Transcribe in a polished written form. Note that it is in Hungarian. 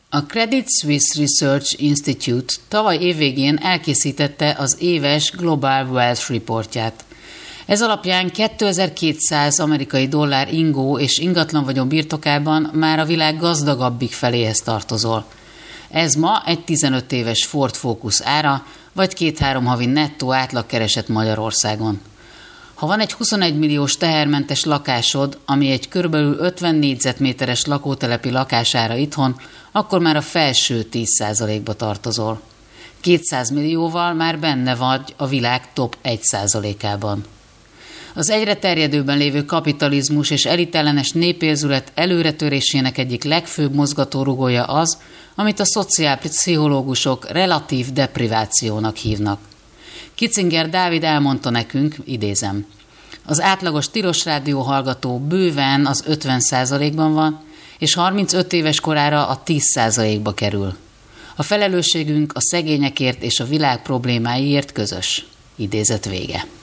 A Credit Suisse Research Institute tavaly évvégén elkészítette az éves Global Wealth Reportját. Ez alapján 2200 amerikai dollár ingó és ingatlan vagyon birtokában már a világ gazdagabbik feléhez tartozol. Ez ma egy 15 éves Ford Focus ára, vagy 2-3 havi nettó átlagkereset Magyarországon. Ha van egy 21 milliós tehermentes lakásod, ami egy körülbelül 50 négyzetméteres lakótelepi lakására itthon, akkor már a felső 10%-ba tartozol. 200 millióval már benne vagy a világ top 1%-ában. Az egyre terjedőben lévő kapitalizmus és elitellenes népérzület előretörésének egyik legfőbb mozgatórugója az, amit a szociálpszichológusok relatív deprivációnak hívnak. Kitzinger Dávid elmondta nekünk, idézem, az átlagos tilos rádió hallgató bőven az 50%-ban van, és 35 éves korára a 10%-ba kerül. A felelősségünk a szegényekért és a világ problémáiért közös. Idézet vége.